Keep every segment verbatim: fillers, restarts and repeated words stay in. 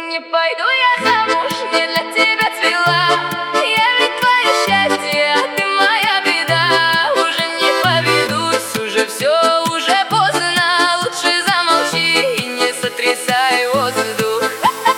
Не пойду я замуж, не для тебя цвела. Я ведь твое счастье, а ты моя беда. Уже не поведусь, уже все, уже поздно. Лучше замолчи и не сотрясай воздух.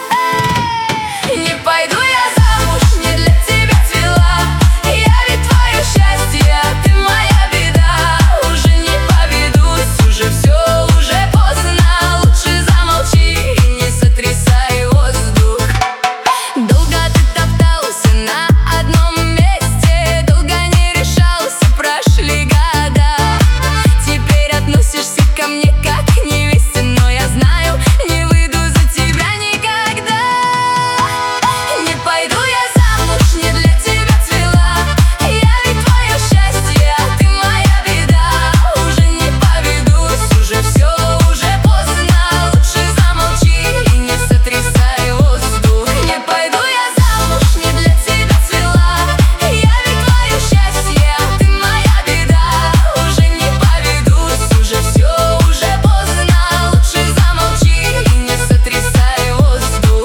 Не пойду я замуж, не для тебя цвела. Я ведь твое счастье, а ты моя беда. Уже не поведусь, уже все, уже поздно. Лучше замолчи и не сотрясай воздух. Долго ты топтался на одном месте, долго не решался, прошли года. Теперь относишься ко мне как к невесте, но я знаю, не выйду за тебя никогда. Не пойду я замуж, не для тебя цвела. Я ведь твое счастье, а ты моя беда. Уже не поведусь, уже все, уже поздно. Лучше замолчи и не сотрясай воздух. Не пойду я замуж, не для тебя цвела. Я ведь твое счастье, а ты моя беда. Уже не поведусь, уже все, уже поздно. Лучше замолчи и не сотрясай воздух.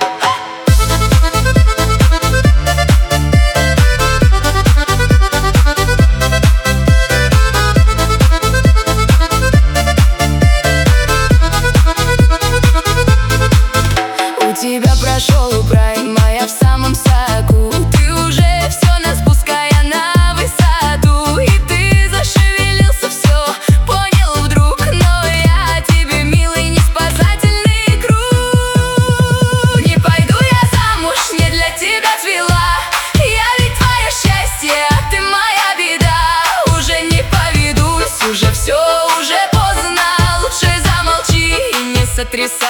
У тебя прошел прайм, моя в самом соку. Ты уже все, нас пуская на высоту. И ты зашевелился, все понял вдруг. Но я тебе, милый, не спасательный круг. Не пойду я замуж, не для тебя цвела. Я ведь твое счастье, а ты моя беда. Уже не поведусь, уже все, уже поздно. Лучше замолчи и не сотрясай